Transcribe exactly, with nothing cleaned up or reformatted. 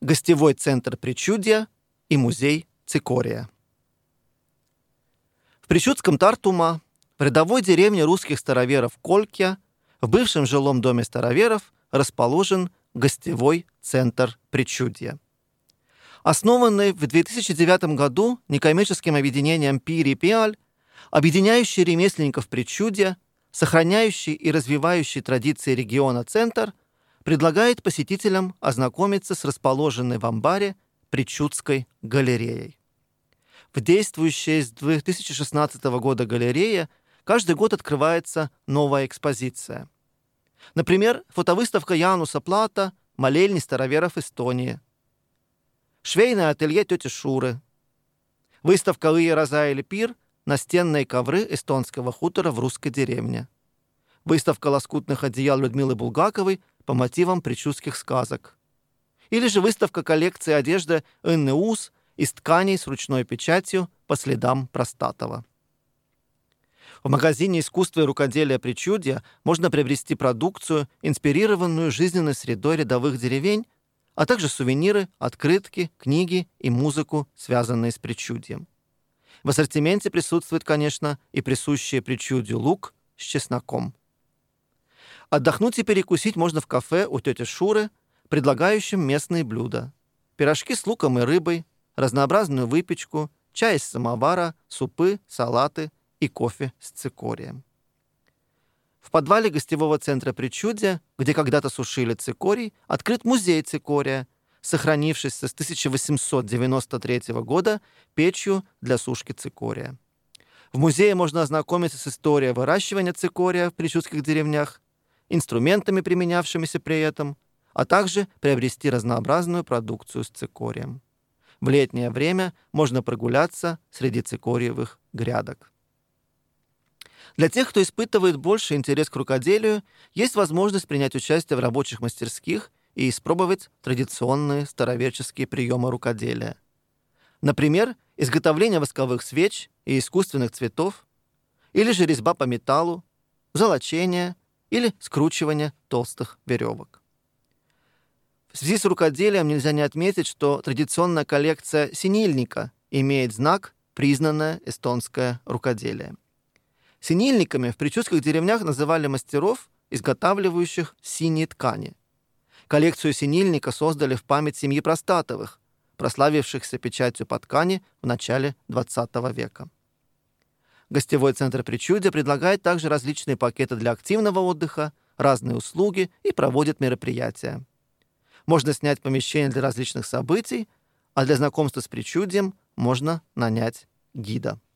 гостевой центр Причудья и музей Цикория. В Причудском Тартума, в рядовой деревне русских староверов Колькя, в бывшем жилом доме староверов расположен гостевой центр Причудья. Основанный в две тысячи девятом году некоммерческим объединением Пири Пиаль, объединяющий ремесленников Причудья, сохраняющий и развивающий традиции региона центр, предлагает посетителям ознакомиться с расположенной в амбаре Причудской галереей. В действующей с две тысячи шестнадцатого года галерее каждый год открывается новая экспозиция. Например, фотовыставка Януса Плата «Молельни староверов Эстонии», швейное ателье тети Шуры, выставка Ия Розаэль Пир «Настенные ковры эстонского хутора в русской деревне», выставка лоскутных одеял Людмилы Булгаковой по мотивам причудских сказок, или же выставка коллекции одежды Инны Ус из тканей с ручной печатью по следам Простатова. В магазине искусства и рукоделия Причудья можно приобрести продукцию, инспирированную жизненной средой рядовых деревень, а также сувениры, открытки, книги и музыку, связанные с Причудьем. В ассортименте присутствует, конечно, и присущий Причудью лук с чесноком. Отдохнуть и перекусить можно в кафе у тети Шуры, предлагающем местные блюда: пирожки с луком и рыбой, разнообразную выпечку, чай из самовара, супы, салаты и кофе с цикорием. В подвале гостевого центра Причудья, где когда-то сушили цикорий, открыт музей цикория, сохранившийся с тысяча восемьсот девяносто третьего года печью для сушки цикория. В музее можно ознакомиться с историей выращивания цикория в причудских деревнях, инструментами, применявшимися при этом, а также приобрести разнообразную продукцию с цикорием. В летнее время можно прогуляться среди цикориевых грядок. Для тех, кто испытывает больший интерес к рукоделию, есть возможность принять участие в рабочих мастерских и испробовать традиционные староверческие приемы рукоделия. Например, изготовление восковых свеч и искусственных цветов, или же резьба по металлу, золочение или скручивание толстых веревок. В связи с рукоделием нельзя не отметить, что традиционная коллекция синильника имеет знак «Признанное эстонское рукоделие». Синильниками в причудских деревнях называли мастеров, изготавливающих синие ткани. Коллекцию синильника создали в память семьи Простатовых, прославившихся печатью по ткани в начале двадцатого века. Гостевой центр Причудья предлагает также различные пакеты для активного отдыха, разные услуги и проводит мероприятия. Можно снять помещение для различных событий, а для знакомства с Причудьем можно нанять гида.